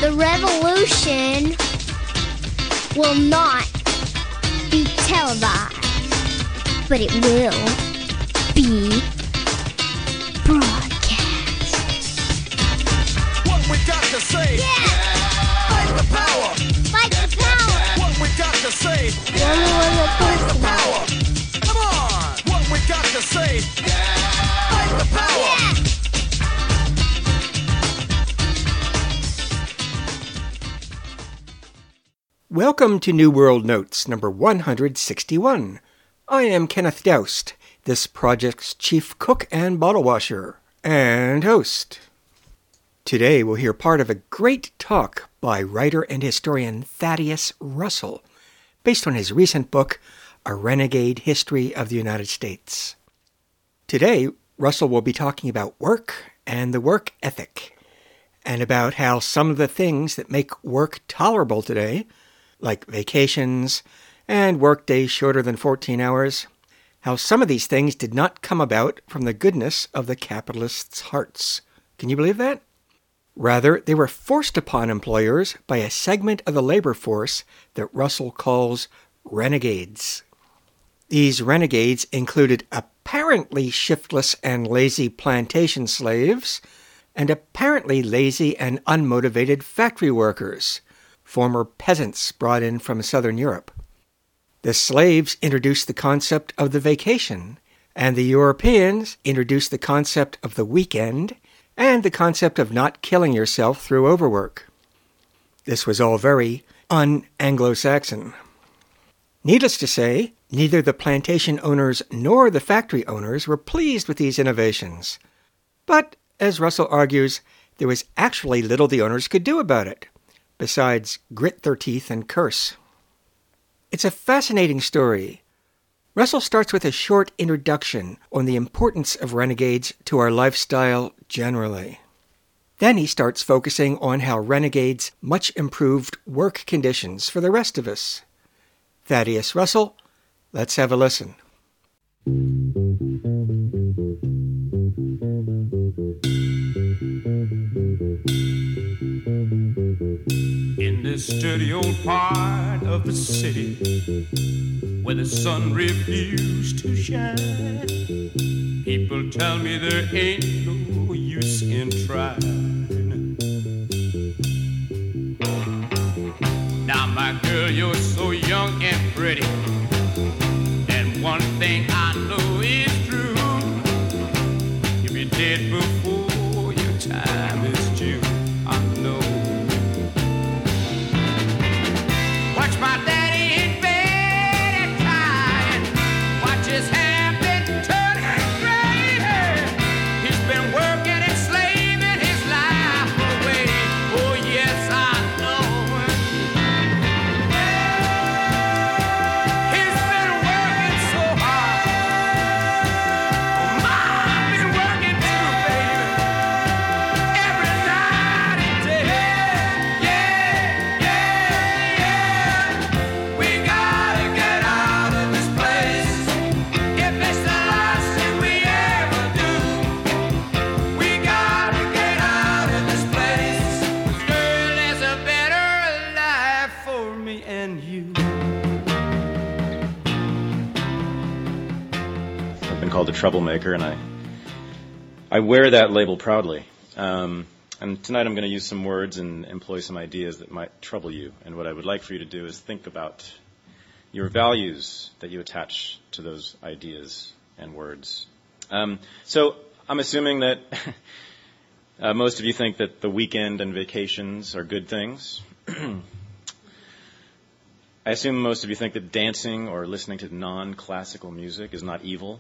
The revolution will not be televised, but it will be broadcast. What we got to say? Yeah! Fight the power! Fight the power! What we got to say? The only one that Fight the thinks power! Come on! What we got to say? Fight the power! Yeah! Welcome to New World Notes, number 161. I am Kenneth Doust, this project's chief cook and bottle washer, and host. Today we'll hear part of a great talk by writer and historian Thaddeus Russell, based on his recent book, A Renegade History of the United States. Today, Russell will be talking about work and the work ethic, and about how some of the things that make work tolerable today, like vacations and work days shorter than 14 hours, how some of these things did not come about from the goodness of the capitalists' hearts. Can you believe that? Rather, they were forced upon employers by a segment of the labor force that Russell calls renegades. These renegades included apparently shiftless and lazy plantation slaves, and apparently lazy and unmotivated factory workers, former peasants brought in from southern Europe. The slaves introduced the concept of the vacation, and the Europeans introduced the concept of the weekend and the concept of not killing yourself through overwork. This was all very un-Anglo-Saxon. Needless to say, neither the plantation owners nor the factory owners were pleased with these innovations. But, as Russell argues, there was actually little the owners could do about it, besides grit their teeth and curse. It's a fascinating story. Russell starts with a short introduction on the importance of renegades to our lifestyle generally. Then he starts focusing on how renegades much improved work conditions for the rest of us. Thaddeus Russell, let's have a listen. In this dirty old part of the city where the sun refused to shine, people tell me there ain't no use in trying. Now, my girl, you're so young and pretty, and one thing I know is true: you'll be dead before your time is due. I know. Watch my daddy in bed and crying. Watch his hair been turning gray. He's been working and slaving his life away. Oh, yes, I know. He's been working so hard. I've been working too, baby. Every night and day. We gotta get out of this place. If it's the last thing we ever do, we gotta get out of this place. Girl, there's a better life for me and you. I've been called a troublemaker, and I wear that label proudly. And tonight I'm going to use some words and employ some ideas that might trouble you. And what I would like for you to do is think about your values that you attach to those ideas and words. So I'm assuming that most of you think that the weekend and vacations are good things. I assume most of you think that dancing or listening to non-classical music is not evil.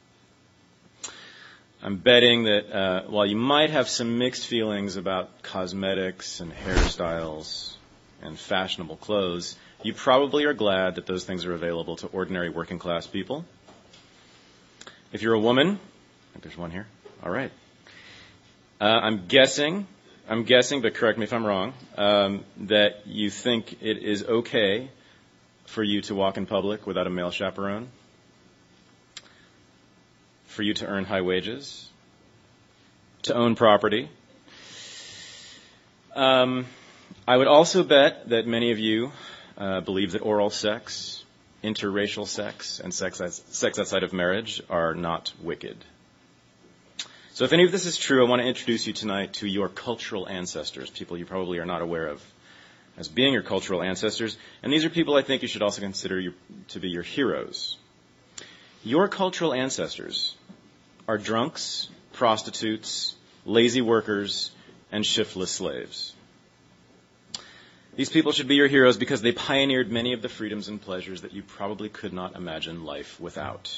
I'm betting that while you might have some mixed feelings about cosmetics and hairstyles and fashionable clothes, you probably are glad that those things are available to ordinary working class people. If you're a woman, I think there's one here. All right. I'm guessing, but correct me if I'm wrong, that you think it is okay for you to walk in public without a male chaperone, for you to earn high wages, to own property. I would also bet that many of you believe that oral sex, interracial sex, and sex outside of marriage are not wicked. So if any of this is true, I want to introduce you tonight to your cultural ancestors, people you probably are not aware of as being your cultural ancestors. And these are people I think you should also consider to be your heroes. Your cultural ancestors are drunks, prostitutes, lazy workers, and shiftless slaves. These people should be your heroes because they pioneered many of the freedoms and pleasures that you probably could not imagine life without.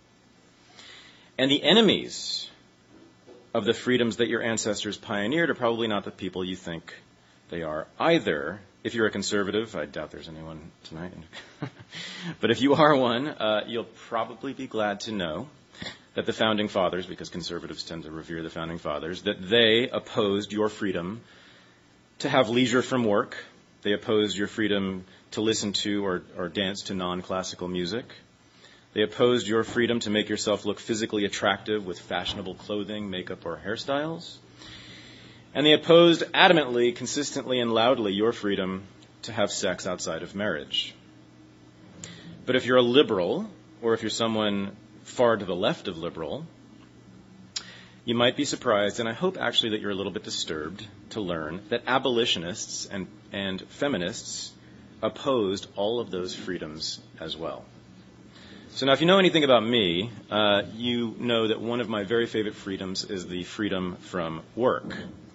And the enemies of the freedoms that your ancestors pioneered are probably not the people you think they are either. If you're a conservative, I doubt there's anyone tonight. But if you are one, you'll probably be glad to know that the Founding Fathers, because conservatives tend to revere the Founding Fathers, that they opposed your freedom to have leisure from work. They opposed your freedom to listen to or dance to non-classical music. They opposed your freedom to make yourself look physically attractive with fashionable clothing, makeup, or hairstyles. And they opposed adamantly, consistently, and loudly your freedom to have sex outside of marriage. But if you're a liberal, or if you're someone far to the left of liberal, you might be surprised, and I hope actually that you're a little bit disturbed to learn that abolitionists and feminists opposed all of those freedoms as well. So now if you know anything about me, you know that one of my very favorite freedoms is the freedom from work.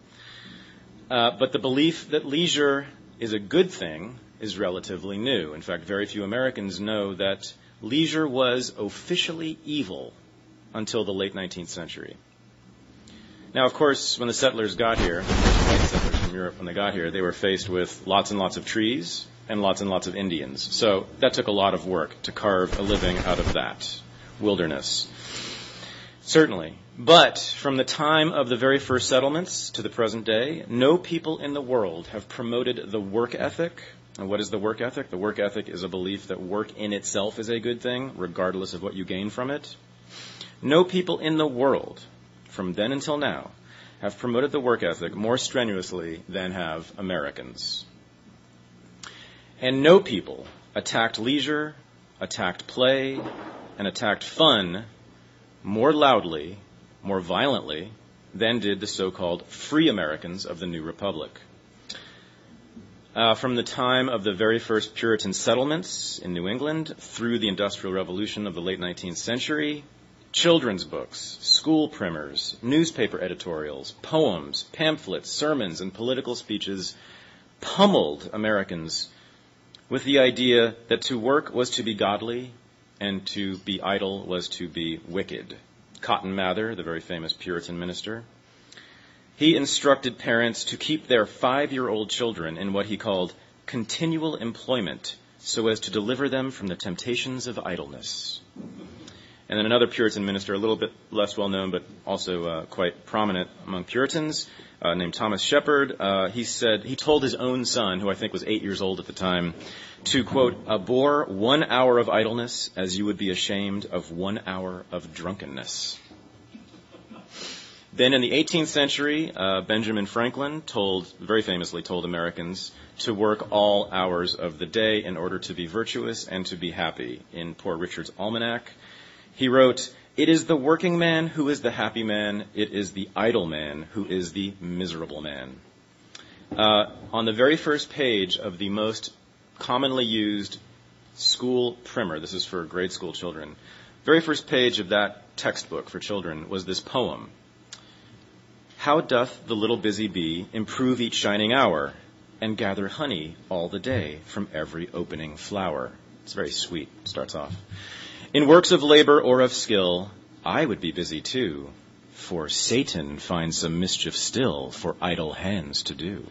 But the belief that leisure is a good thing is relatively new. In fact, very few Americans know that leisure was officially evil until the late 19th century. Now, of course, when the settlers got here, the white settlers from Europe, when they got here, they were faced with lots and lots of trees and lots of Indians. So that took a lot of work to carve a living out of that wilderness. Certainly. But from the time of the very first settlements to the present day, no people in the world have promoted the work ethic. And what is the work ethic? The work ethic is a belief that work in itself is a good thing, regardless of what you gain from it. No people in the world, from then until now, have promoted the work ethic more strenuously than have Americans. And no people attacked leisure, attacked play, and attacked fun more loudly, more violently, than did the so-called free Americans of the New Republic. From the time of the very first Puritan settlements in New England through the Industrial Revolution of the late 19th century, children's books, school primers, newspaper editorials, poems, pamphlets, sermons, and political speeches pummeled Americans with the idea that to work was to be godly and to be idle was to be wicked. Cotton Mather, the very famous Puritan minister, he instructed parents to keep their 5-year-old children in what he called continual employment so as to deliver them from the temptations of idleness. And then another Puritan minister, a little bit less well known, but also quite prominent among Puritans, named Thomas Shepard, he told his own son, who I think was 8 years old at the time, to, quote, abhor 1 hour of idleness as you would be ashamed of 1 hour of drunkenness. Then in the 18th century, Benjamin Franklin very famously told Americans to work all hours of the day in order to be virtuous and to be happy. In Poor Richard's Almanac, he wrote, "It is the working man who is the happy man. It is the idle man who is the miserable man." On the very first page of the most commonly used school primer, this is for grade school children, very first page of that textbook for children was this poem. How doth the little busy bee improve each shining hour and gather honey all the day from every opening flower? It's very sweet, starts off. In works of labor or of skill, I would be busy too, for Satan finds some mischief still for idle hands to do.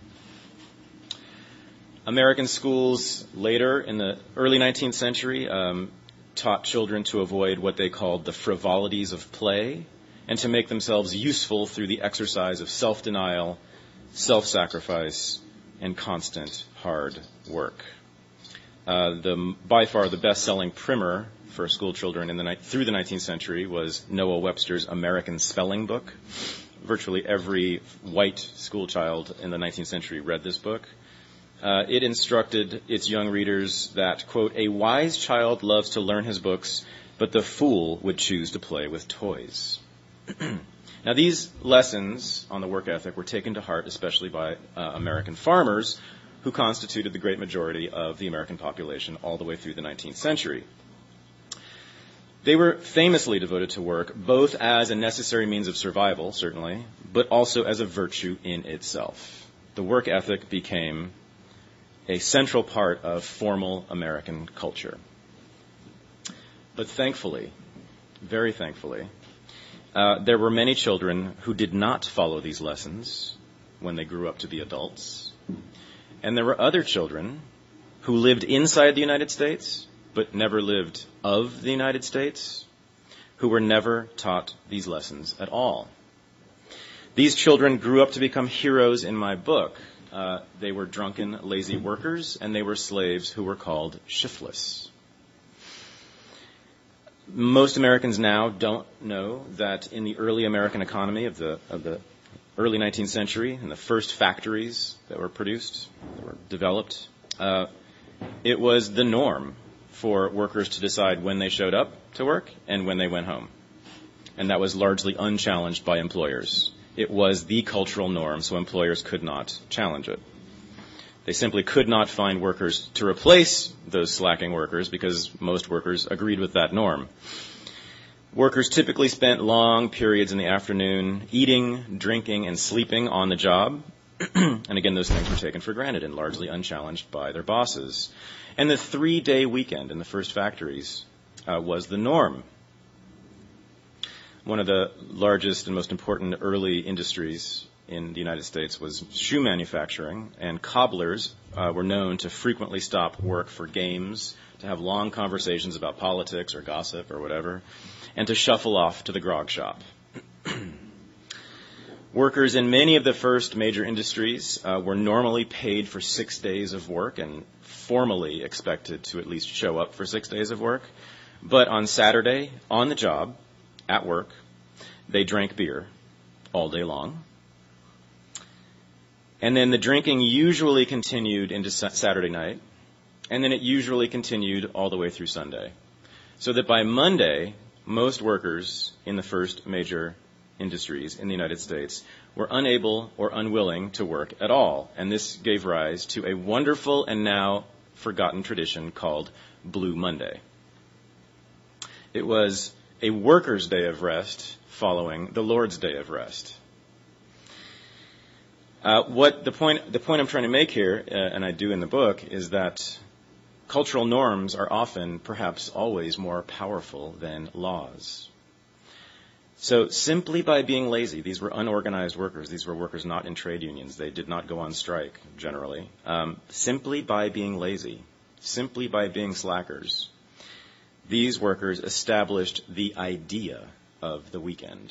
American schools later in the early 19th century taught children to avoid what they called the frivolities of play and to make themselves useful through the exercise of self-denial, self-sacrifice, and constant hard work. By far the best-selling primer for school children through the 19th century was Noah Webster's American Spelling Book. virtually every white school child in the 19th century read this book. It instructed its young readers that, quote, a wise child loves to learn his books, but the fool would choose to play with toys. Now, these lessons on the work ethic were taken to heart, especially by American farmers, who constituted the great majority of the American population all the way through the 19th century. They were famously devoted to work, both as a necessary means of survival, certainly, but also as a virtue in itself. The work ethic became a central part of formal American culture. But thankfully, very thankfully, there were many children who did not follow these lessons when they grew up to be adults. And there were other children who lived inside the United States, but never lived of the United States, who were never taught these lessons at all. These children grew up to become heroes in my book. They were drunken, lazy workers, and they were slaves who were called shiftless. Most Americans now don't know that in the early American economy of the early 19th century, in the first factories that were produced, that were developed, it was the norm for workers to decide when they showed up to work and when they went home. And that was largely unchallenged by employers. It was the cultural norm, so employers could not challenge it. They simply could not find workers to replace those slacking workers because most workers agreed with that norm. Workers typically spent long periods in the afternoon eating, drinking, and sleeping on the job. And again, those things were taken for granted and largely unchallenged by their bosses. And the 3-day weekend in the first factories was the norm. One of the largest and most important early industries in the United States was shoe manufacturing, and cobblers were known to frequently stop work for games, to have long conversations about politics or gossip or whatever, and to shuffle off to the grog shop. Workers in many of the first major industries were normally paid for 6 days of work and formally expected to at least show up for 6 days of work. But on Saturday, on the job, at work, they drank beer all day long. And then the drinking usually continued into Saturday night, and then it usually continued all the way through Sunday. So that by Monday, most workers in the first major industries in the United States were unable or unwilling to work at all. And this gave rise to a wonderful and now forgotten tradition called Blue Monday. It was a workers' day of rest following the Lord's Day of rest. The point I'm trying to make here, and I do in the book, is that cultural norms are often, perhaps always, more powerful than laws. So simply by being lazy, these were unorganized workers. These were workers not in trade unions. They did not go on strike, generally. Simply by being lazy, simply by being slackers, these workers established the idea of the weekend.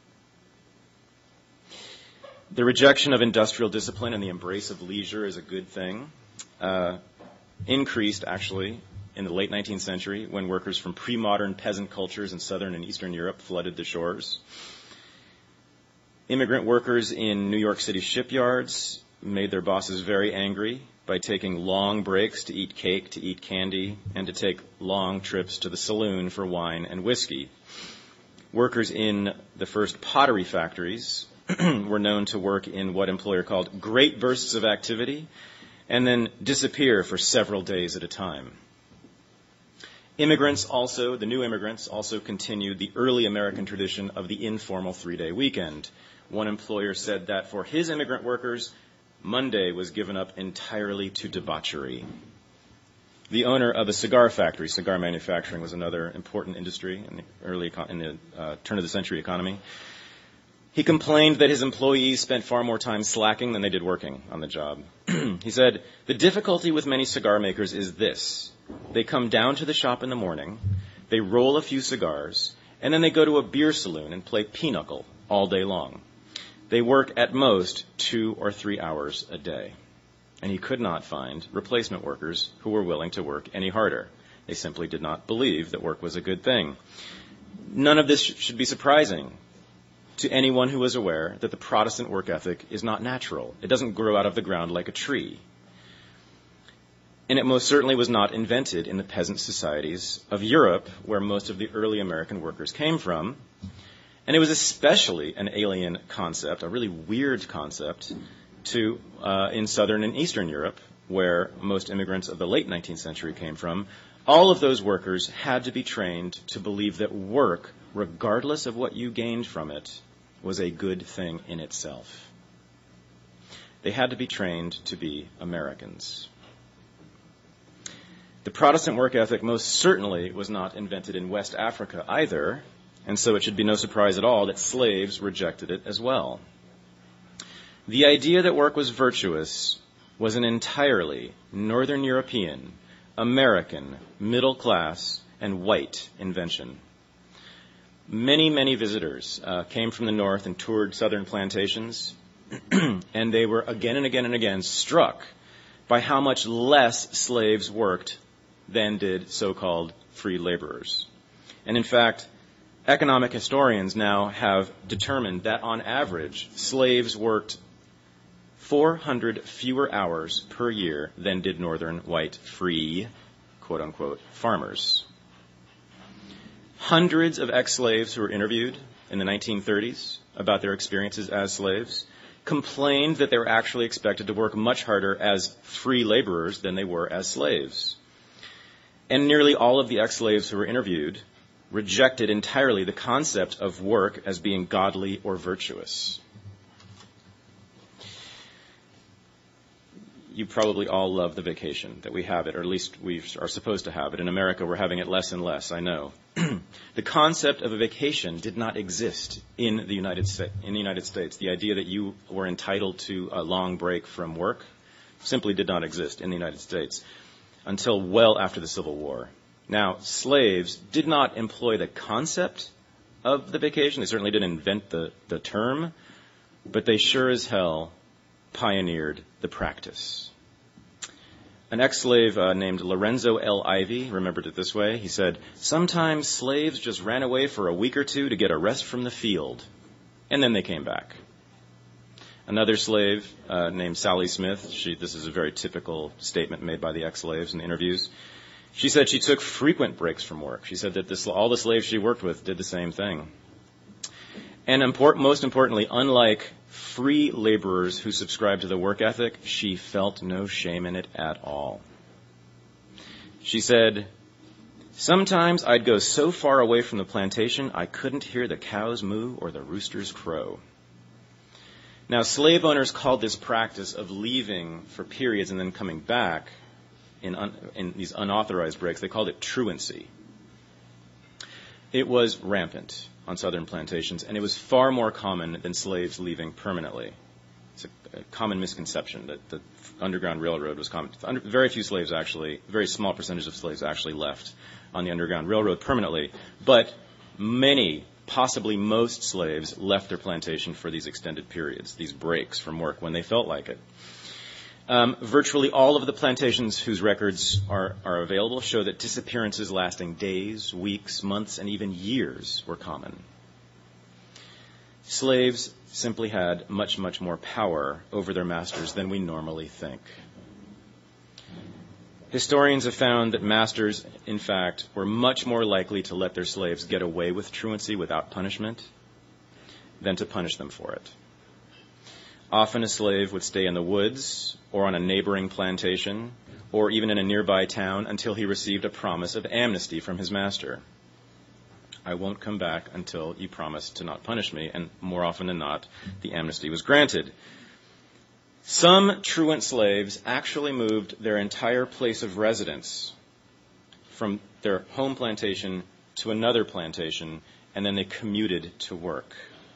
The rejection of industrial discipline and the embrace of leisure is a good thing. Increased, actually, in the late 19th century when workers from pre-modern peasant cultures in southern and eastern Europe flooded the shores. Immigrant workers in New York City shipyards made their bosses very angry by taking long breaks to eat cake, to eat candy, and to take long trips to the saloon for wine and whiskey. Workers in the first pottery factories were known to work in what employer called great bursts of activity and then disappear for several days at a time. Immigrants also, the new immigrants, also continued the early American tradition of the informal 3-day weekend. One employer said that for his immigrant workers, Monday was given up entirely to debauchery. The owner of a cigar factory, cigar manufacturing was another important industry in the turn of the century economy. He complained that his employees spent far more time slacking than they did working on the job. He said, "The difficulty with many cigar makers is this. They come down to the shop in the morning, they roll a few cigars, and then they go to a beer saloon and play pinochle all day long. They work at most 2 or 3 hours a day." And he could not find replacement workers who were willing to work any harder. They simply did not believe that work was a good thing. None of this should be surprising. to anyone who is aware that the Protestant work ethic is not natural. It doesn't grow out of the ground like a tree. And it most certainly was not invented in the peasant societies of Europe, where most of the early American workers came from. And it was especially an alien concept, a really weird concept, to in Southern and Eastern Europe, where most immigrants of the late 19th century came from. All of those workers had to be trained to believe that work, regardless of what you gained from it, was a good thing in itself. They had to be trained to be Americans. The Protestant work ethic most certainly was not invented in West Africa either, and so it should be no surprise at all that slaves rejected it as well. The idea that work was virtuous was an entirely Northern European, American, middle class, and white invention. Many, many visitors came from the north and toured southern plantations, and they were again and again and again struck by how much less slaves worked than did so-called free laborers. And in fact, economic historians now have determined that on average, slaves worked 400 fewer hours per year than did northern white free, quote-unquote, farmers. Hundreds of ex-slaves who were interviewed in the 1930s about their experiences as slaves complained that they were actually expected to work much harder as free laborers than they were as slaves. And nearly all of the ex-slaves who were interviewed rejected entirely the concept of work as being godly or virtuous. You probably all love the vacation that we have it, or at least we are supposed to have it. In America, we're having it less and less, I know. The concept of a vacation did not exist in the United States. The idea that you were entitled to a long break from work simply did not exist in the United States until well after the Civil War. Now, slaves did not employ the concept of the vacation. They certainly didn't invent the term, but they sure as hell pioneered the practice. An ex-slave named Lorenzo L. Ivy remembered it this way. He said, "Sometimes slaves just ran away for a week or two to get a rest from the field, and then they came back." Another slave named Sally Smith, this is a very typical statement made by the ex-slaves in interviews. She said she took frequent breaks from work. She said that all the slaves she worked with did the same thing. And most importantly, unlike free laborers who subscribed to the work ethic, she felt no shame in it at all. She said, "Sometimes I'd go so far away from the plantation I couldn't hear the cows moo or the roosters crow." Now, slave owners called this practice of leaving for periods and then coming back in these unauthorized breaks, they called it truancy. It was rampant on southern plantations, and it was far more common than slaves leaving permanently. It's a common misconception that the Underground Railroad was common. Very few slaves actually, very small percentage of slaves actually left on the Underground Railroad permanently, but many, possibly most slaves left their plantation for these extended periods, these breaks from work when they felt like it. Virtually all of the plantations whose records are available show that disappearances lasting days, weeks, months, and even years were common. Slaves simply had much, much more power over their masters than we normally think. Historians have found that masters, in fact, were much more likely to let their slaves get away with truancy without punishment than to punish them for it. Often a slave would stay in the woods or on a neighboring plantation or even in a nearby town until he received a promise of amnesty from his master. "I won't come back until you promise to not punish me," and more often than not, the amnesty was granted. Some truant slaves actually moved their entire place of residence from their home plantation to another plantation, and then they commuted to work.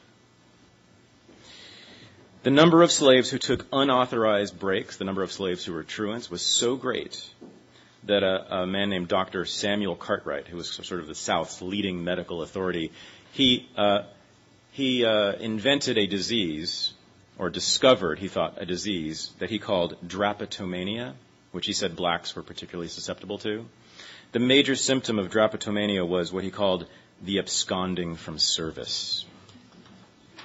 The number of slaves who took unauthorized breaks, the number of slaves who were truants, was so great that a man named Dr. Samuel Cartwright, who was sort of the South's leading medical authority, he invented a disease, or discovered, he thought, a disease that he called drapetomania, which he said blacks were particularly susceptible to. The major symptom of drapetomania was what he called the absconding from service.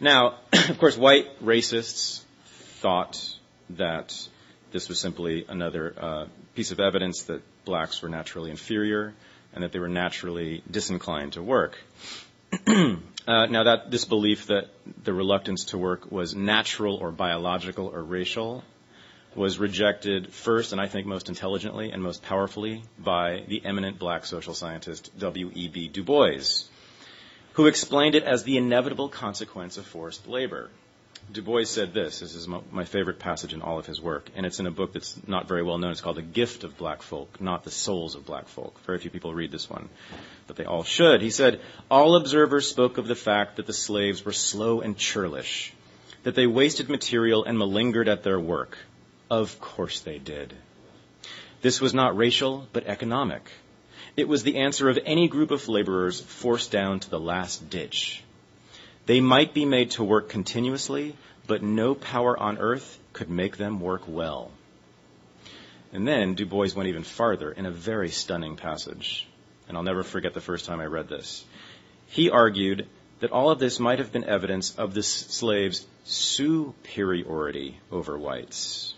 Now, of course, white racists thought that this was simply another piece of evidence that blacks were naturally inferior and that they were naturally disinclined to work. Now, that this belief that the reluctance to work was natural or biological or racial was rejected first, and I think most intelligently and most powerfully, by the eminent black social scientist W.E.B. Du Bois, who explained it as the inevitable consequence of forced labor. Du Bois said this is my favorite passage in all of his work, and it's in a book that's not very well known. It's called The Gift of Black Folk, Not the Souls of Black Folk. Very few people read this one, but they all should. He said, all observers spoke of the fact that the slaves were slow and churlish, that they wasted material and malingered at their work. Of course they did. This was not racial, but economic. It was the answer of any group of laborers forced down to the last ditch. They might be made to work continuously, but no power on earth could make them work well. And then Du Bois went even farther in a very stunning passage, and I'll never forget the first time I read this. He argued that all of this might have been evidence of the slaves' superiority over whites,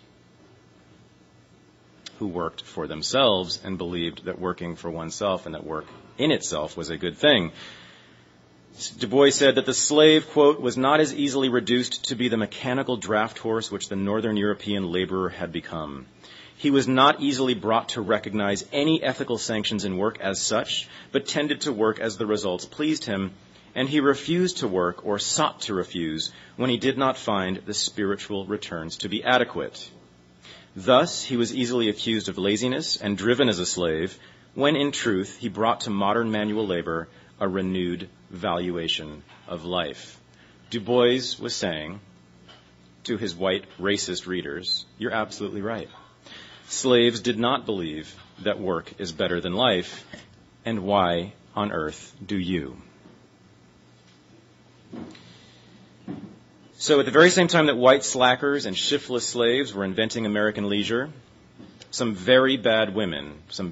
who worked for themselves and believed that working for oneself and that work in itself was a good thing. Du Bois said that the slave, quote, was not as easily reduced to be the mechanical draft horse which the northern European laborer had become. He was not easily brought to recognize any ethical sanctions in work as such, but tended to work as the results pleased him, and he refused to work or sought to refuse when he did not find the spiritual returns to be adequate. Thus, he was easily accused of laziness and driven as a slave, when in truth he brought to modern manual labor a renewed valuation of life. Du Bois was saying to his white racist readers, you're absolutely right. Slaves did not believe that work is better than life, and why on earth do you? So at the very same time that white slackers and shiftless slaves were inventing American leisure, some very bad women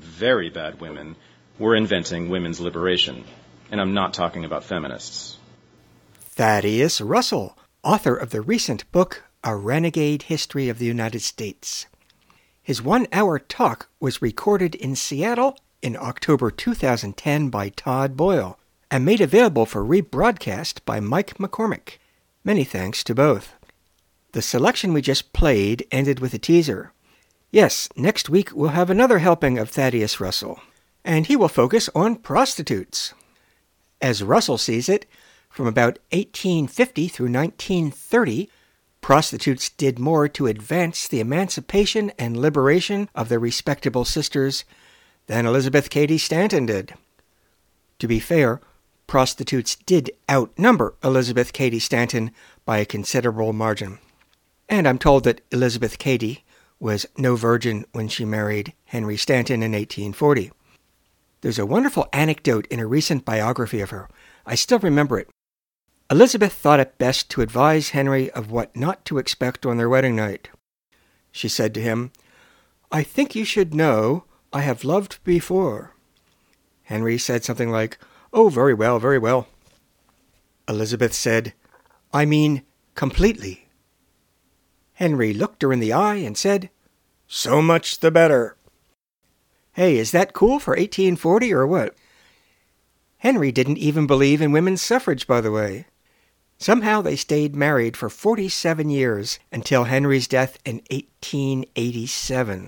were inventing women's liberation. And I'm not talking about feminists. Thaddeus Russell, author of the recent book, A Renegade History of the United States. His 1-hour talk was recorded in Seattle in October 2010 by Todd Boyle and made available for rebroadcast by Mike McCormick. Many thanks to both. The selection we just played ended with a teaser. Yes, next week we'll have another helping of Thaddeus Russell, and he will focus on prostitutes. As Russell sees it, from about 1850 through 1930, prostitutes did more to advance the emancipation and liberation of their respectable sisters than Elizabeth Cady Stanton did. To be fair, prostitutes did outnumber Elizabeth Cady Stanton by a considerable margin. And I'm told that Elizabeth Cady was no virgin when she married Henry Stanton in 1840. There's a wonderful anecdote in a recent biography of her. I still remember it. Elizabeth thought it best to advise Henry of what not to expect on their wedding night. She said to him, I think you should know I have loved before. Henry said something like, Oh, very well, very well. Elizabeth said, I mean, completely. Henry looked her in the eye and said, So much the better. Hey, is that cool for 1840 or what? Henry didn't even believe in women's suffrage, by the way. Somehow they stayed married for 47 years until Henry's death in 1887.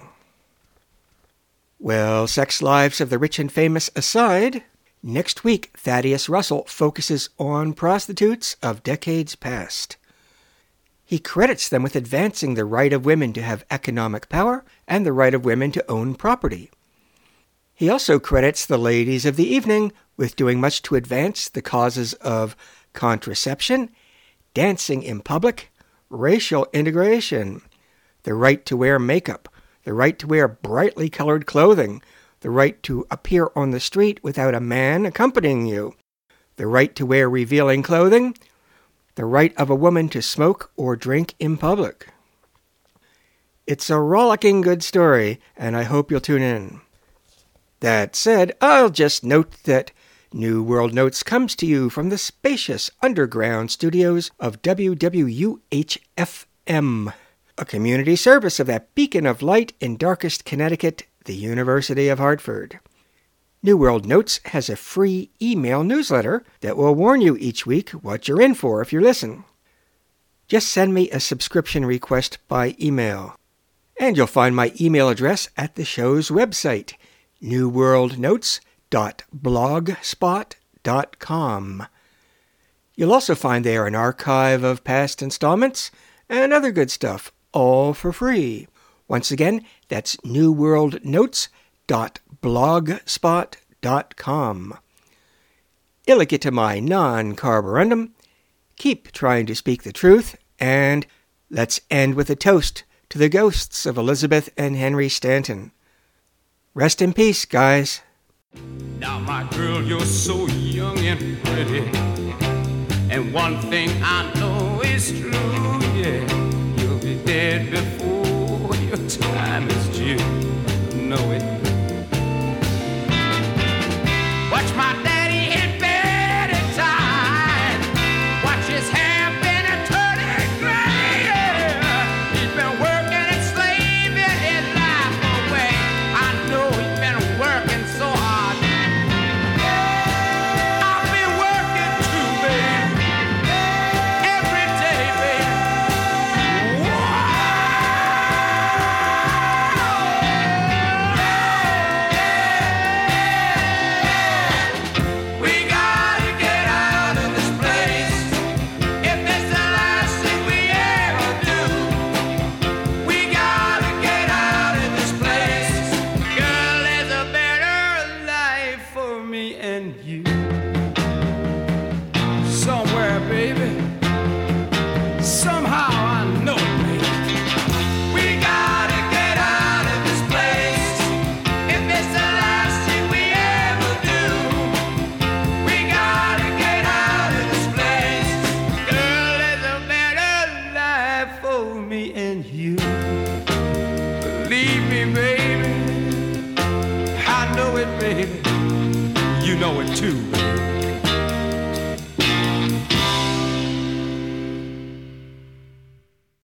Well, sex lives of the rich and famous aside, next week Thaddeus Russell focuses on prostitutes of decades past. He credits them with advancing the right of women to have economic power and the right of women to own property. He also credits the ladies of the evening with doing much to advance the causes of contraception, dancing in public, racial integration, the right to wear makeup, the right to wear brightly colored clothing, the right to appear on the street without a man accompanying you, the right to wear revealing clothing, the right of a woman to smoke or drink in public. It's a rollicking good story, and I hope you'll tune in. That said, I'll just note that New World Notes comes to you from the spacious underground studios of WWUH-FM, a community service of that beacon of light in darkest Connecticut, the University of Hartford. New World Notes has a free email newsletter that will warn you each week what you're in for if you listen. Just send me a subscription request by email. And you'll find my email address at the show's website, newworldnotes.blogspot.com. You'll also find there an archive of past installments and other good stuff, all for free. Once again, that's newworldnotes.blogspot.com. Illicit my non-carborundum. Keep trying to speak the truth, and let's end with a toast to the ghosts of Elizabeth and Henry Stanton. Rest in peace, guys. Now, my girl, you're so young and pretty, and one thing I know is true, yeah, you'll be dead before your time is due. Know it. Watch my daddy in bed at time. Watch his hair been a turning gray. He's been working and slaving his life away. I know he's been working so hard. I've been working too, baby, every day, baby. We gotta get out of this place. If it's the last thing we ever do, we gotta get out of this place. Girl, there's a better life for me and you. Somewhere, baby. Somehow I know it, baby. We gotta get out of this place. If it's the last thing we ever do, we gotta get out of this place. Girl, there's a better life for me and you. Believe me, baby. I know it, baby. You know it too, baby.